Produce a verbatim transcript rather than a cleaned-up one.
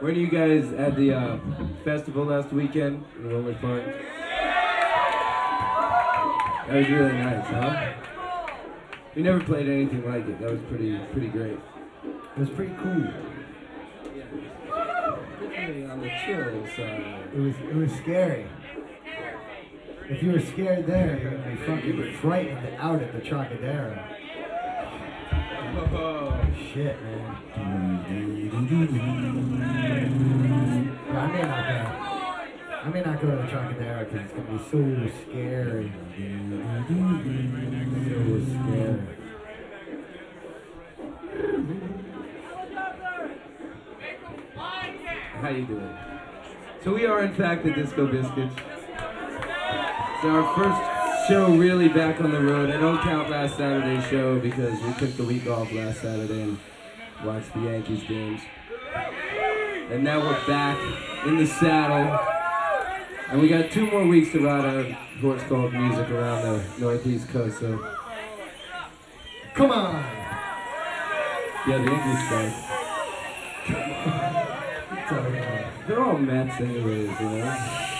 Weren't you guys at the uh, festival last weekend in Wilmer Park? That was really nice, huh? We never played anything like it. That was pretty, pretty great. It was pretty cool. Definitely on the chill side. It was, it was scary. If you were scared there, you're gonna be fucking frightened out at the Trocadero. Oh shit, man. Yeah, I may not go. I may not go to the Trocadero because it's gonna be so scary. So scary. How you doing? So we are in fact the Disco Biscuits. It's our first show really back on the road. I don't count last Saturday's show because we took the week off last Saturday and watched the Yankees games. And now we're back in the saddle. And we got two more weeks to ride our horse called music around the Northeast coast, so. Come on! Yeah, the Yankees suck. They're all Mets anyways, you know?